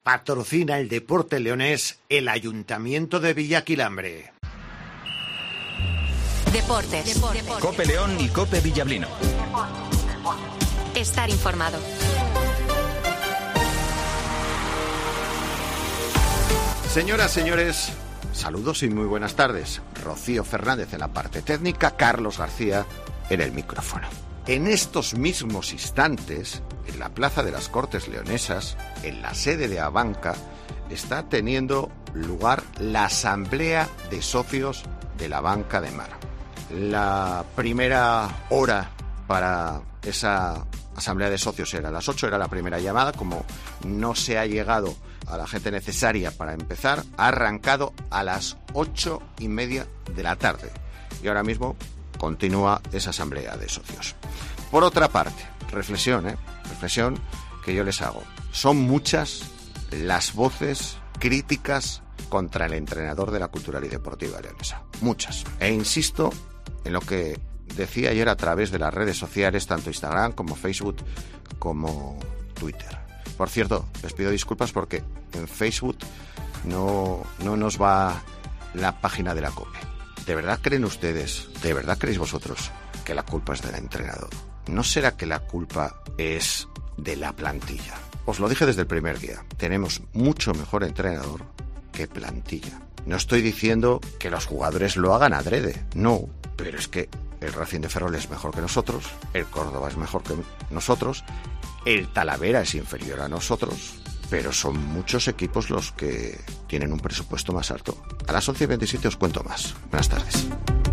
Patrocina el deporte leonés el Ayuntamiento de Villaquilambre. Deportes. COPE León y COPE Villablino. Estar informado. Señoras, señores, saludos y muy buenas tardes. Rocío Fernández en la parte técnica, Carlos García en el micrófono. En estos mismos instantes, en la Plaza de las Cortes Leonesas, en la sede de Abanca, está teniendo lugar la Asamblea de Socios de la Banca de Mar. La primera hora para esa Asamblea de Socios era a las 8, era la primera llamada. Como no se ha llegado a la gente necesaria para empezar, ha arrancado a las 8:30 de la tarde. Y ahora mismo continúa esa Asamblea de Socios. Por otra parte, reflexión que yo les hago. Son muchas las voces críticas contra el entrenador de la Cultural y Deportiva leonesa. Muchas. E insisto en lo que decía ayer a través de las redes sociales, tanto Instagram como Facebook como Twitter. Por cierto, les pido disculpas porque en Facebook no nos va la página de la COPE. ¿De verdad creen ustedes, de verdad creéis vosotros que la culpa es del entrenador? ¿No será que la culpa es de la plantilla? Os lo dije desde el primer día. Tenemos mucho mejor entrenador que plantilla. No estoy diciendo que los jugadores lo hagan adrede, no, pero es que el Racing de Ferrol es mejor que nosotros, el Córdoba es mejor que nosotros, el Talavera es inferior a nosotros, pero son muchos equipos los que tienen un presupuesto más alto. A las 11:27 os cuento más. Buenas tardes.